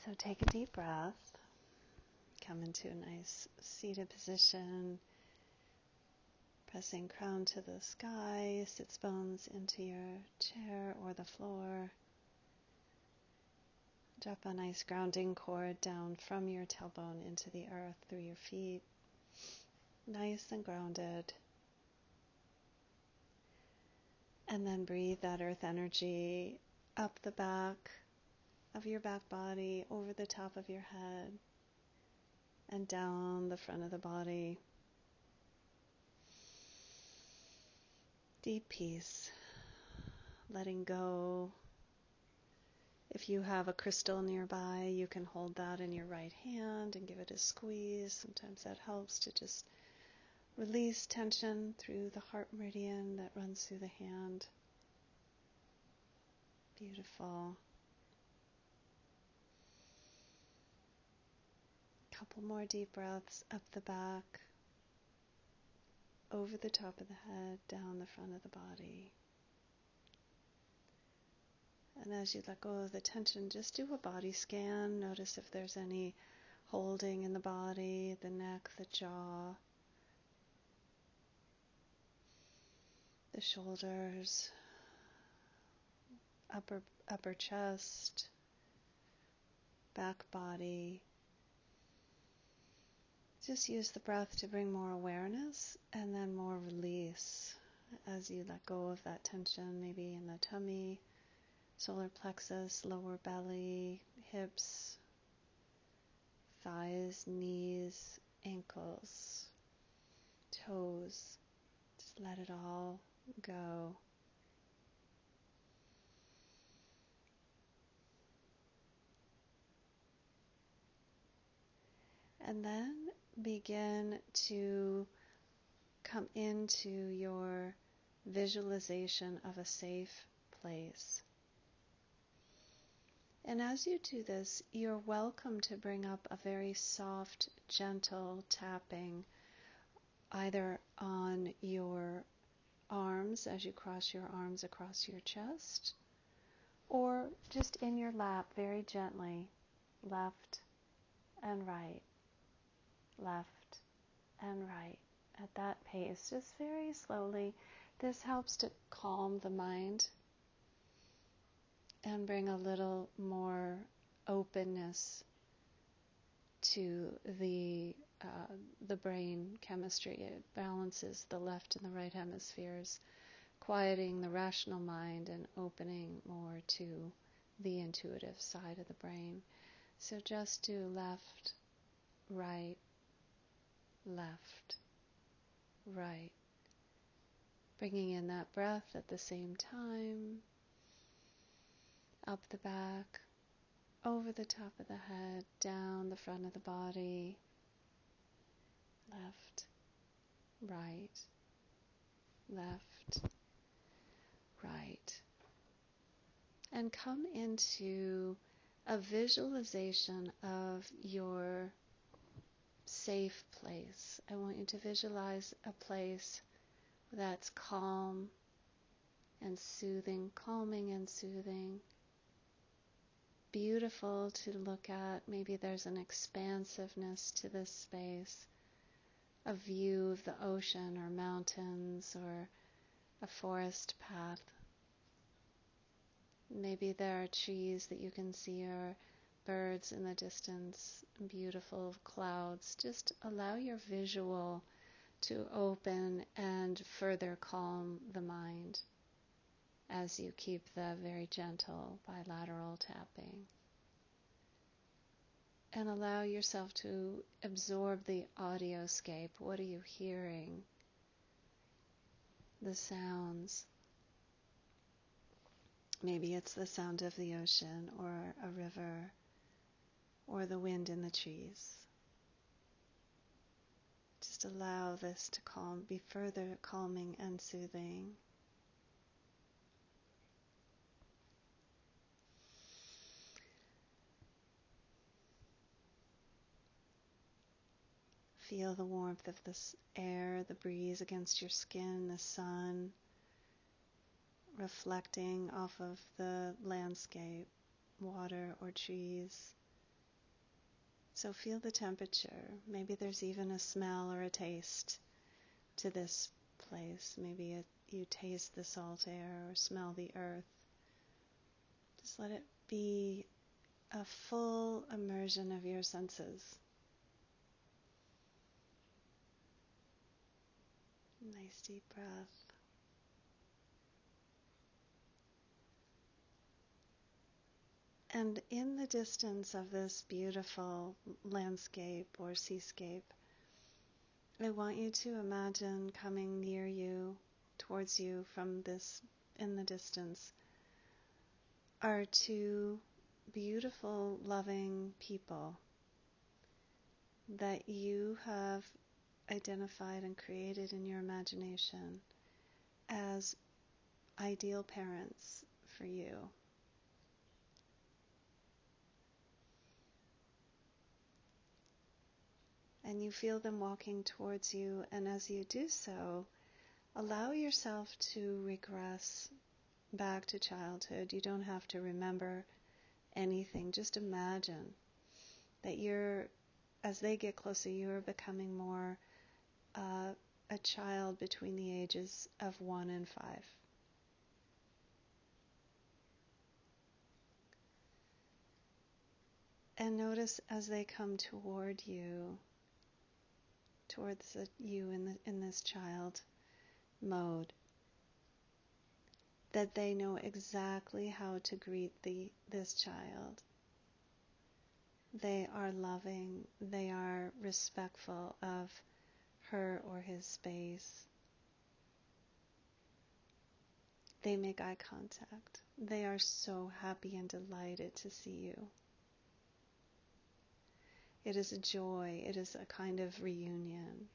So take a deep breath, come into a nice seated position, pressing crown to the sky, sits bones into your chair or the floor. Drop a nice grounding cord down from your tailbone into the earth through your feet, nice and grounded. And then breathe that earth energy up the back of your back body, over the top of your head, and down the front of the body. Deep peace, letting go. If you have a crystal nearby, you can hold that in your right hand and give it a squeeze. Sometimes that helps to just release tension through the heart meridian that runs through the hand. Beautiful. Couple more deep breaths up the back, over the top of the head, down the front of the body. And as you let go of the tension, just do a body scan. Notice if there's any holding in the body, the neck, the jaw, the shoulders, upper chest, back body. Just use the breath to bring more awareness and then more release as you let go of that tension, maybe in the tummy, solar plexus, lower belly, hips, thighs, knees, ankles, toes. Just let it all go. And then begin to come into your visualization of a safe place. And as you do this, you're welcome to bring up a very soft, gentle tapping, either on your arms as you cross your arms across your chest, or just in your lap very gently, left and right, left and right, at that pace, just very slowly. This helps to calm the mind and bring a little more openness to the brain chemistry. It balances the left and the right hemispheres, quieting the rational mind and opening more to the intuitive side of the brain. So just do left, right, left, right. Bringing in that breath at the same time. Up the back, over the top of the head, down the front of the body. Left, right, left, right. And come into a visualization of your safe place. I want you to visualize a place that's calm and soothing, calming and soothing. Beautiful to look at. Maybe there's an expansiveness to this space, a view of the ocean or mountains or a forest path. Maybe there are trees that you can see or birds in the distance, beautiful clouds. Just allow your visual to open and further calm the mind as you keep the very gentle bilateral tapping. And allow yourself to absorb the audioscape. What are you hearing? The sounds. Maybe it's the sound of the ocean or a river or the wind in the trees. Just allow this to be further calming and soothing. Feel the warmth of this air, the breeze against your skin, the sun reflecting off of the landscape, water or trees. So feel the temperature. Maybe there's even a smell or a taste to this place. Maybe you taste the salt air or smell the earth. Just let it be a full immersion of your senses. Nice deep breath. And in the distance of this beautiful landscape or seascape, I want you to imagine coming near you, towards you from this, in the distance, are two beautiful, loving people that you have identified and created in your imagination as ideal parents for you. And you feel them walking towards you, and as you do so, allow yourself to regress back to childhood. You don't have to remember anything. Just imagine that as they get closer, you're becoming more a child between the ages of 1 and 5. And notice as they come toward you, towards you in this child mode, that they know exactly how to greet this child. They are loving, they are respectful of her or his space. They make eye contact. They are so happy and delighted to see you. It is a joy, it is a kind of reunion.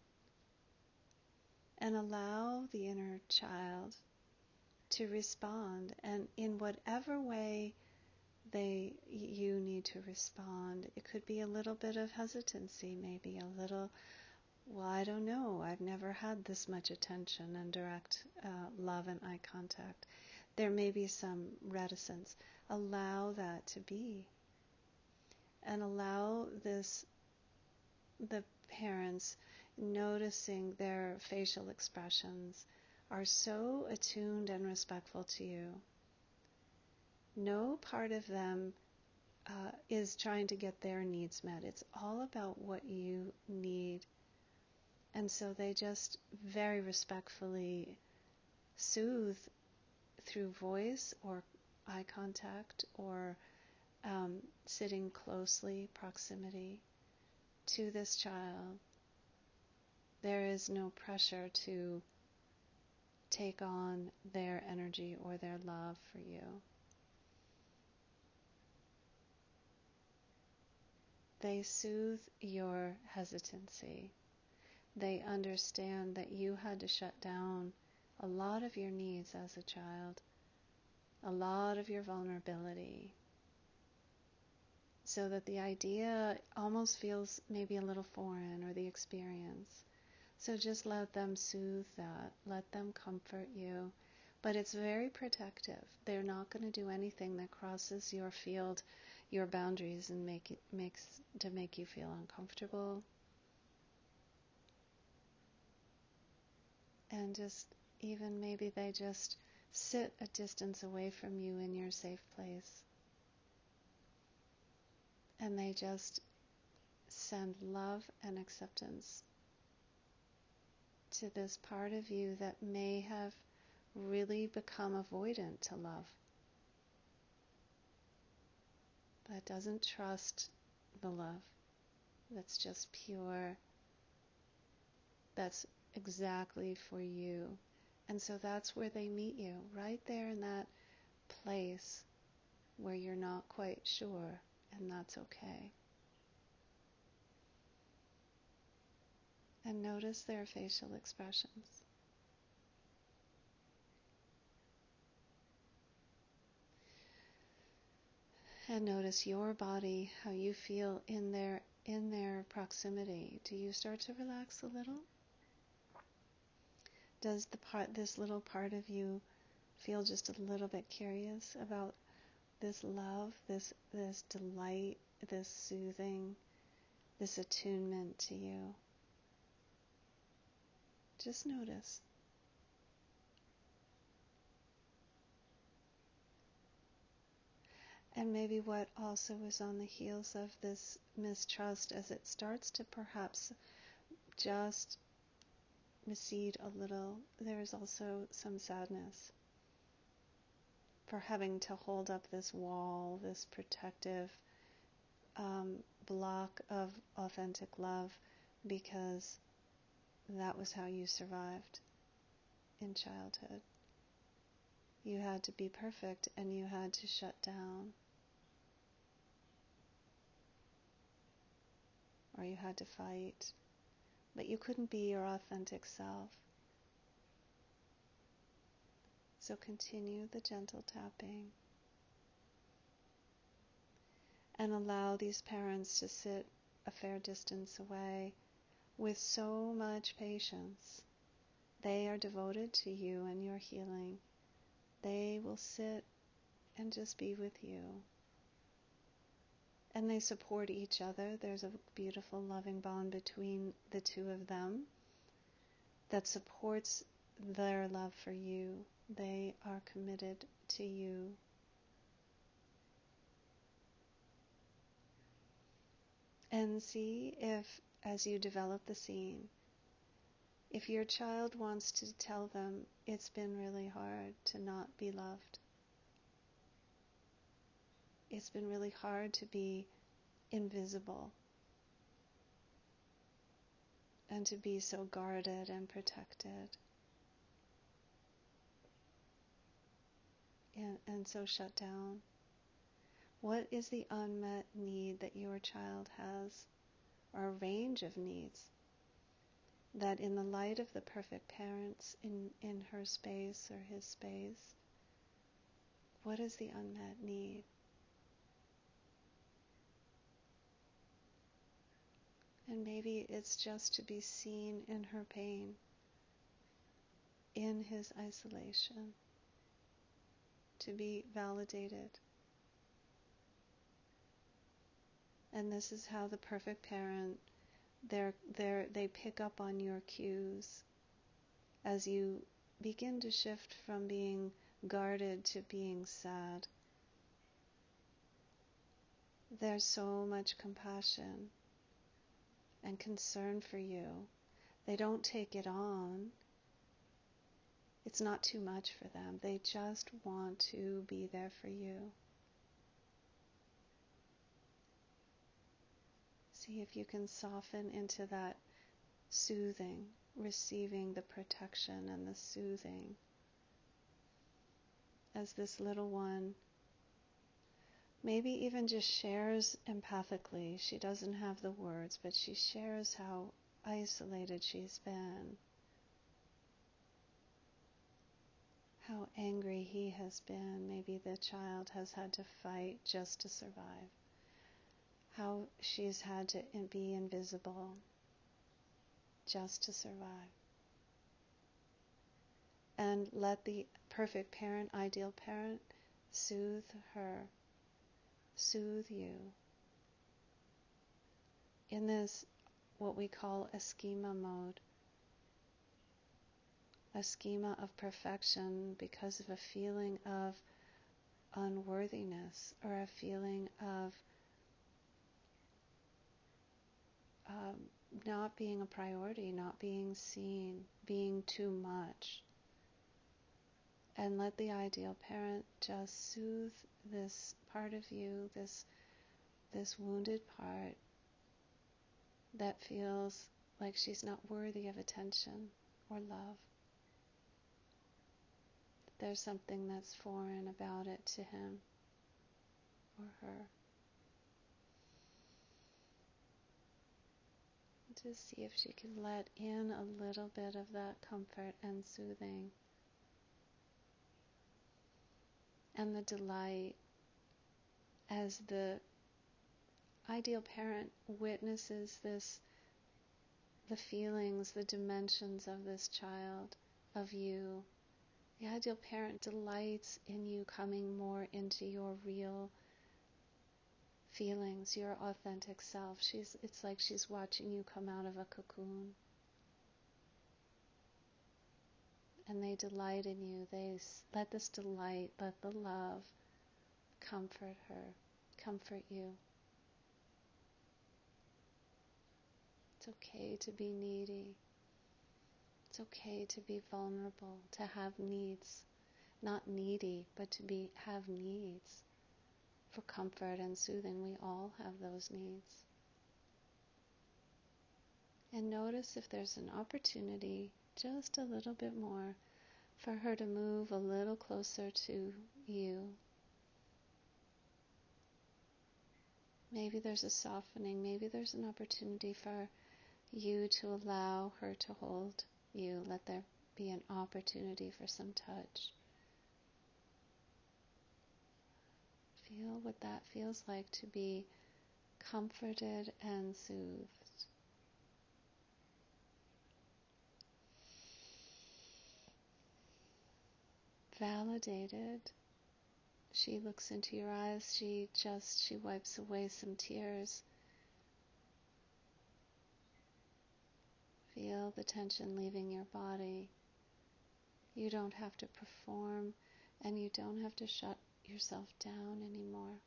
And allow the inner child to respond, and in whatever way you need to respond. It could be a little bit of hesitancy, maybe a little, well, I don't know, I've never had this much attention and direct love and eye contact. There may be some reticence. Allow that to be. And allow the parents noticing their facial expressions are so attuned and respectful to you. No part of them is trying to get their needs met. It's all about what you need. And so they just very respectfully soothe through voice or eye contact or sitting closely, proximity to this child. There is no pressure to take on their energy or their love for you. They soothe your hesitancy. They understand that you had to shut down a lot of your needs as a child, a lot of your vulnerability, so that the idea almost feels maybe a little foreign, or the experience. So just let them soothe that, let them comfort you. But it's very protective. They're not going to do anything that crosses your field, your boundaries, and make you feel uncomfortable. And just even maybe they just sit a distance away from you in your safe place. And they just send love and acceptance to this part of you that may have really become avoidant to love, that doesn't trust the love, that's just pure, that's exactly for you. And so that's where they meet you, right there in that place where you're not quite sure, and that's okay. And notice their facial expressions. And notice your body, how you feel in their proximity. Do you start to relax a little? Does this little part of you feel just a little bit curious about this love, this delight, this soothing this attunement to you. Just notice. And maybe what also is on the heels of this mistrust, as it starts to perhaps just recede a little, there is also some sadness for having to hold up this wall, this protective block of authentic love, because that was how you survived in childhood. You had to be perfect and you had to shut down, or you had to fight, but you couldn't be your authentic self. So continue the gentle tapping and allow these parents to sit a fair distance away with so much patience. They are devoted to you and your healing. They will sit and just be with you. And they support each other. There's a beautiful loving bond between the two of them that supports their love for you. They are committed to you. And see if, as you develop the scene, if your child wants to tell them it's been really hard to not be loved. It's been really hard to be invisible and to be so guarded and protected and so shut down. What is the unmet need that your child has, or a range of needs, that in the light of the perfect parents in her space or his space, what is the unmet need? And maybe it's just to be seen in her pain, in his isolation, to be validated. And this is how the perfect parent, they pick up on your cues as you begin to shift from being guarded to being sad. There's so much compassion and concern for you. They don't take it on. It's not too much for them. They just want to be there for you. See if you can soften into that soothing, receiving the protection and the soothing. As this little one maybe even just shares empathically. She doesn't have the words, but she shares how isolated she's been, how angry he has been. Maybe the child has had to fight just to survive, how she's had to be invisible just to survive. And let the perfect parent, ideal parent, soothe her, soothe you in this, what we call a schema mode, a schema of perfection because of a feeling of unworthiness or a feeling of not being a priority, not being seen, being too much. And let the ideal parent just soothe this part of you, this wounded part that feels like she's not worthy of attention or love. There's something that's foreign about it to him or her. Just see if she can let in a little bit of that comfort and soothing. And the delight as the ideal parent witnesses this, the feelings, the dimensions of this child, of you. The ideal parent delights in you coming more into your real feelings, your authentic self. It's like she's watching you come out of a cocoon. And they delight in you. Let this delight, let the love comfort her, comfort you. It's okay to be needy. It's okay to be vulnerable, to have needs. Not needy, but to have needs for comfort and soothing. We all have those needs. And notice if there's an opportunity, just a little bit more, for her to move a little closer to you. Maybe there's a softening, maybe there's an opportunity for you to allow her to hold you. Let there be an opportunity for some touch. Feel what that feels like to be comforted and soothed. Validated. She looks into your eyes, she wipes away some tears. Feel the tension leaving your body. You don't have to perform, and you don't have to shut yourself down anymore.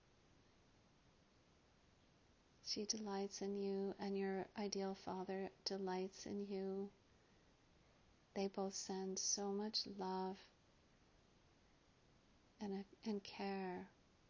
She delights in you, and your ideal father delights in you. They both send so much love and care.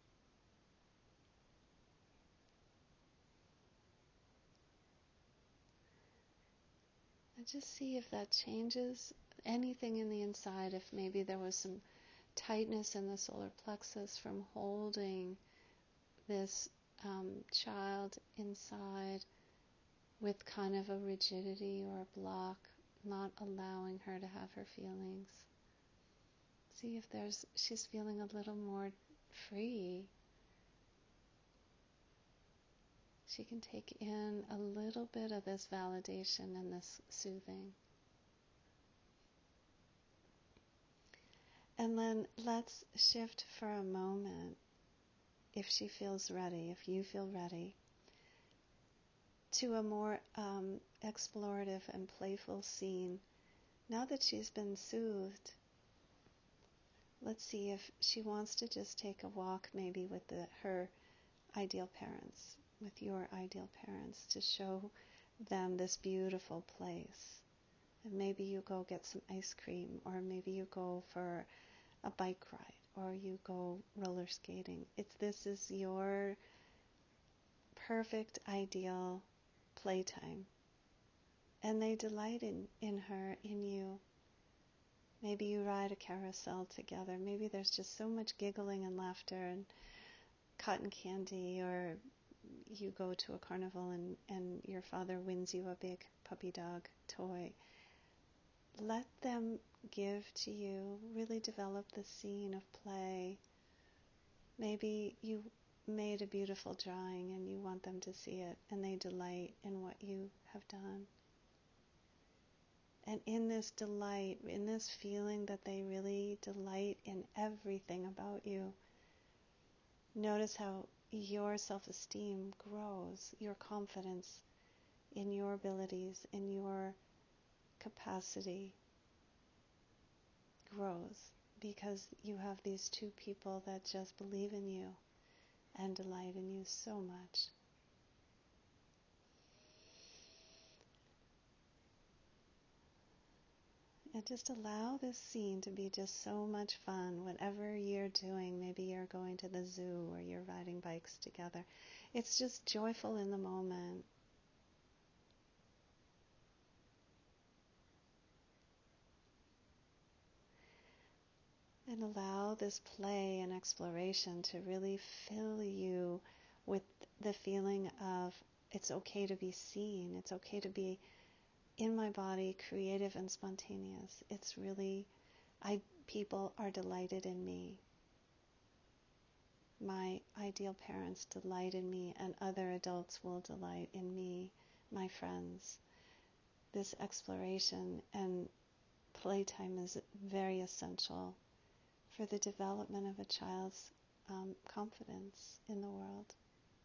And just see if that changes anything in the inside, if maybe there was some tightness in the solar plexus from holding this child inside with kind of a rigidity or a block, not allowing her to have her feelings. See if she's feeling a little more free. She can take in a little bit of this validation and this soothing. And then let's shift for a moment, if she feels ready, if you feel ready, to a more explorative and playful scene. Now that she's been soothed, let's see if she wants to just take a walk maybe with her ideal parents, with your ideal parents, to show them this beautiful place. And maybe you go get some ice cream, or maybe you go for a bike ride, or you go roller skating. This is your perfect ideal playtime. And they delight in her, in you. Maybe you ride a carousel together. Maybe there's just so much giggling and laughter and cotton candy, or you go to a carnival and your father wins you a big puppy dog toy. Let them give to you, really develop the scene of play. Maybe you made a beautiful drawing and you want them to see it, and they delight in what you have done. And in this delight, in this feeling that they really delight in everything about you, notice how your self-esteem grows, your confidence in your abilities, in your capacity grows, because you have these two people that just believe in you and delight in you so much. And just allow this scene to be just so much fun. Whatever you're doing, maybe you're going to the zoo or you're riding bikes together. It's just joyful in the moment. And allow this play and exploration to really fill you with the feeling of it's okay to be seen. It's okay to be in my body, creative and spontaneous. It's really, people are delighted in me. My ideal parents delight in me, and other adults will delight in me, my friends. This exploration and playtime is very essential for the development of a child's confidence in the world.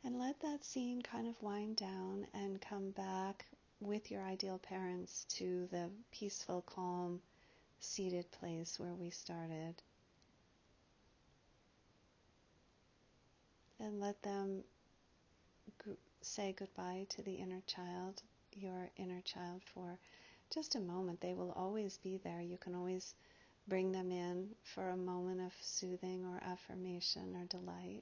And let that scene kind of wind down and come back with your ideal parents to the peaceful, calm, seated place where we started. And let them say goodbye to the inner child, your inner child, for just a moment. They will always be there. You can always bring them in for a moment of soothing or affirmation or delight.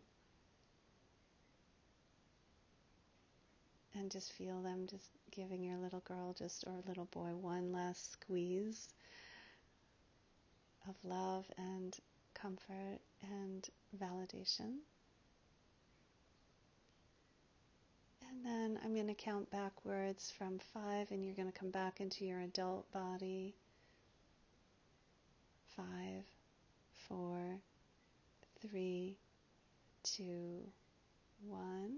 And just feel them just giving your little girl or little boy one last squeeze of love and comfort and validation. And then I'm going to count backwards from 5, and you're going to come back into your adult body. 5, 4, 3, 2, 1.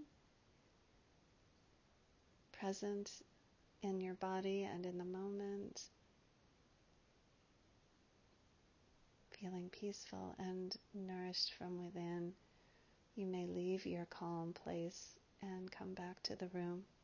Present in your body and in the moment. Feeling peaceful and nourished from within. You may leave your calm place and come back to the room.